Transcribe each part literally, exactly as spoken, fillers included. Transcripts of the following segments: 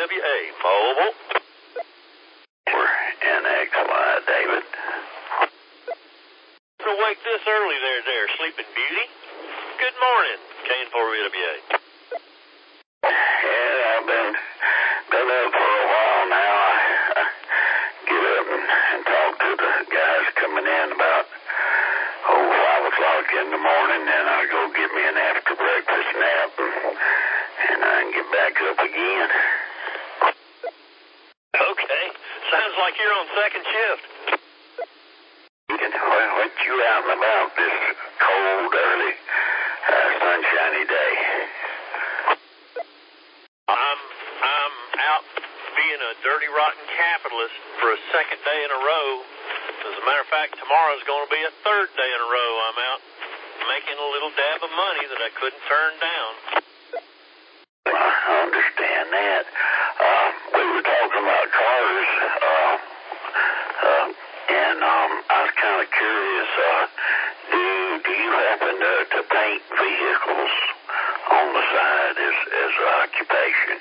W A Mobile. N X Y, David. So wake this early there, there, Sleeping Beauty. Good morning, K N four V W A. Yeah, I've been, been up for a while now. I, I get up and, and talk to the guys coming in about, oh, five o'clock in the morning, then I go get me an after breakfast nap, and, and I can get back up again. Okay, sounds like you're on second shift. What, what you out and about this cold, early, uh, sunshiny day? I'm I'm out being a dirty, rotten capitalist for a second day in a row. As a matter of fact, tomorrow's going to be a third day in a row. I'm out making a little dab of money that I couldn't turn down. I understand that. Uh, we were talking about cars, uh, uh, and um, I was kind of curious. Uh, do do you happen to, to paint vehicles on the side as as an occupation?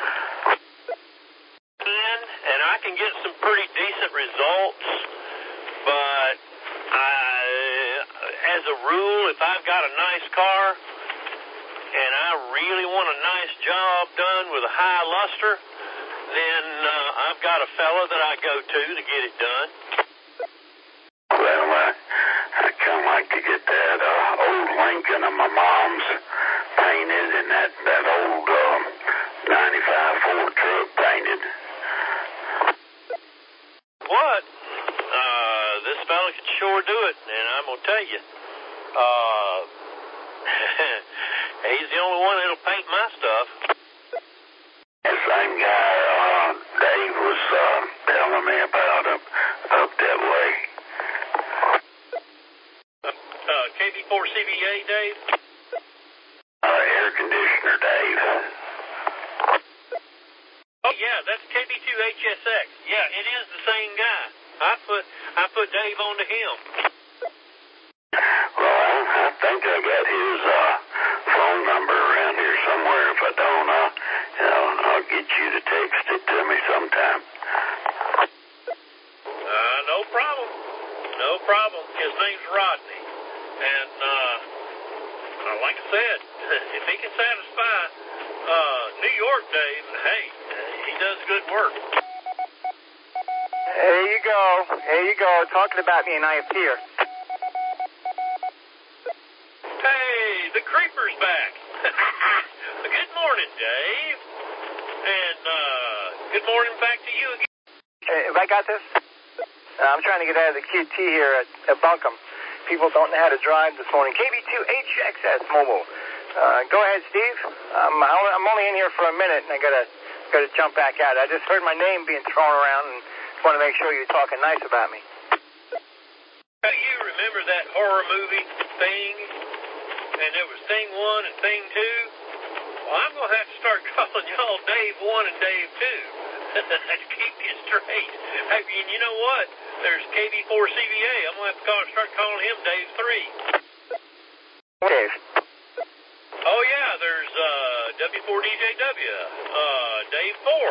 And and I can get some pretty decent results, but I, as a rule, if I've got a nice car and I really want a nice job done with a high luster, then uh, I've got a fella that I go to to get it done. Well, I, I kind of like to get that uh, old Lincoln of my mom's painted and that, that old um, ninety-five Ford truck painted. What? Uh, this fella can sure do it, and I'm going to tell you. Uh, he's the only one that'll paint my stuff. The same guy uh, Dave was uh, telling me about up, up that way. Uh, K B four C V A, Dave? Uh, air conditioner, Dave. Oh, yeah, that's K B two H S X. Yeah, it is the same guy. I put I put Dave on to him. Well, I think I got his uh, phone number around here somewhere. If I don't, uh, you know, I'll get you to text it to me sometime. Uh, no problem. No problem. His name's Rodney. And, uh, uh, like I said, if he can satisfy uh, New York Dave, hey, he does good work. There you go. There you go. Talking about me and I F T here. Hey, the creeper's back. Good morning, Dave. And, uh, good morning back to you again. Hey, have I got this? Uh, I'm trying to get out of the Q T here at, at Buncombe. People don't know how to drive this morning. K B two H X S Mobile. Uh, go ahead, Steve. Um, I'm only in here for a minute, and I gotta gotta jump back out. I just heard my name being thrown around, and want to make sure you're talking nice about me. Do you remember that horror movie, Thing? And there was Thing one and Thing two? Well, I'm going to have to start calling y'all Dave one and Dave two to keep you straight. Hey, and you know what? There's K B four C V A. I'm going to have to call, start calling him Dave three. Dave. Oh, yeah, there's uh, W four D J W, uh, Dave four.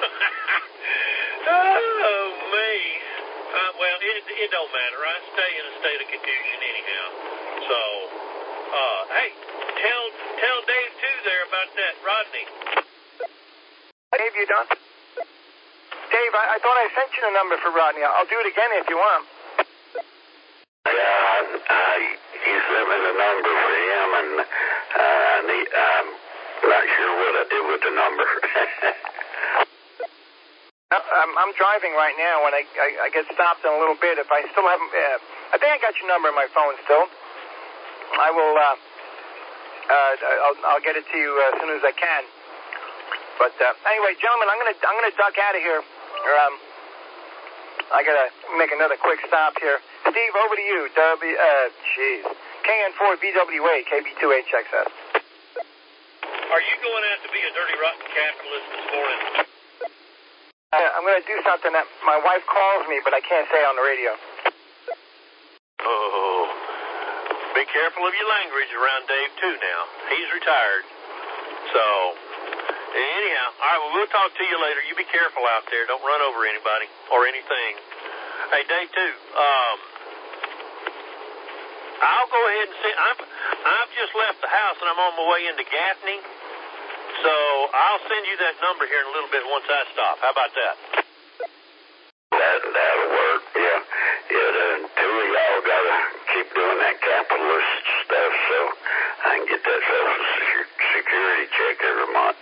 Oh, me. Uh, well, it, it don't matter. I stay in a state of confusion anyhow. So, uh, hey, tell tell Dave, too, there about that Rodney. Dave, you done? Dave, I, I thought I sent you the number for Rodney. I'll do it again if you want. Yeah, I, I, you sent me the number for him, and uh, I need, I'm not sure what I did with the number. I'm, I'm driving right now, and I, I, I get stopped in a little bit. If I still haven't, uh, I think I got your number in my phone still. I will, uh, uh, I'll, I'll get it to you uh, as soon as I can. But uh, anyway, gentlemen, I'm gonna, I'm gonna duck out of here. Um, I gotta make another quick stop here. Steve, over to you. W, uh, jeez, K N four V W A, K B two H X S. Are you going out to be a dirty, rotten capitalist this morning? I'm going to do something that my wife calls me, but I can't say on the radio. Oh, be careful of your language around Dave, too, now. He's retired. So, Anyhow, all right, well, we'll talk to you later. You be careful out there. Don't run over anybody or anything. Hey, day two, um, I'll go ahead and send, I've, I've just left the house and I'm on my way into Gaffney, so I'll send you that number here in a little bit once I stop. How about that? That, that'll work, yeah. Yeah, the two of y'all gotta keep doing that capitalist stuff so I can get that social security check every month.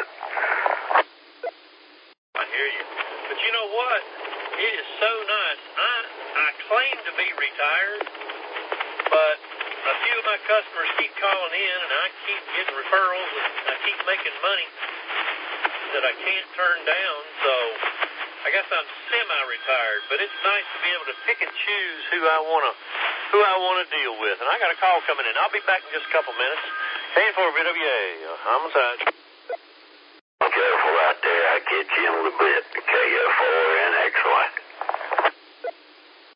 I hear you. But you know what? It is so nice. I I claim to be retired, but a few of my customers keep calling in, and I keep getting referrals, and I keep making money that I can't turn down. So I guess I'm semi-retired, but it's nice to be able to pick and choose who I want to who I want to deal with. And I got a call coming in. I'll be back in just a couple minutes. K F four B W A, homicide. Careful out there. I catch you in a little bit. K F four